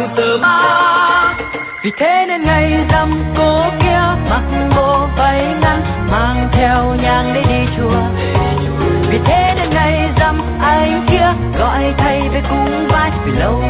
từ ba. Vì thế nên ngày rằm cô kia mặc bộ váy ngắn mang theo nhang để đi chùa. Vì thế nên ngày rằm anh kia gọi thầy về cùng vai. Vì lâu